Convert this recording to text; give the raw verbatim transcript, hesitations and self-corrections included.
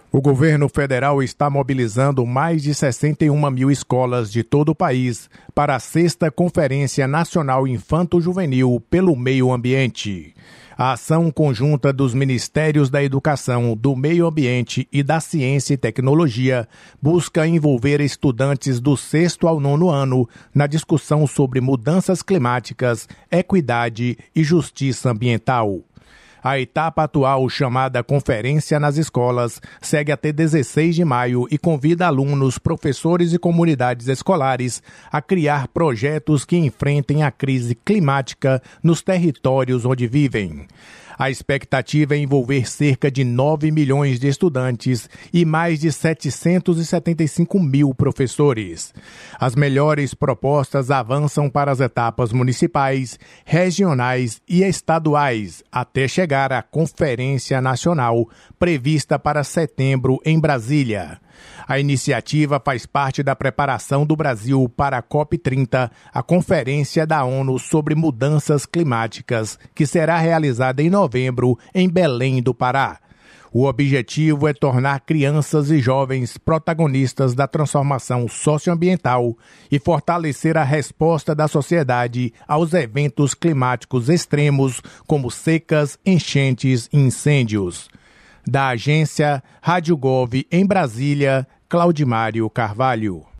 O governo federal está mobilizando mais de sessenta e uma mil escolas de todo o país para a sexta Conferência Nacional Infanto-Juvenil pelo Meio Ambiente. A ação conjunta dos Ministérios da Educação, do Meio Ambiente e da Ciência e Tecnologia busca envolver estudantes do sexto ao nono ano na discussão sobre mudanças climáticas, equidade e justiça ambiental. A etapa atual, chamada Conferência nas Escolas, segue até dezesseis de maio e convida alunos, professores e comunidades escolares a criar projetos que enfrentem a crise climática nos territórios onde vivem. A expectativa é envolver cerca de nove milhões de estudantes e mais de setecentos e setenta e cinco mil professores. As melhores propostas avançam para as etapas municipais, regionais e estaduais, até chegar à Conferência Nacional, prevista para setembro em Brasília. A iniciativa faz parte da preparação do Brasil para a COP trinta, a Conferência da ONU sobre Mudanças Climáticas, que será realizada em novembro em Belém do Pará. O objetivo é tornar crianças e jovens protagonistas da transformação socioambiental e fortalecer a resposta da sociedade aos eventos climáticos extremos, como secas, enchentes e incêndios. Da agência Rádio Gov em Brasília, Claudimário Carvalho.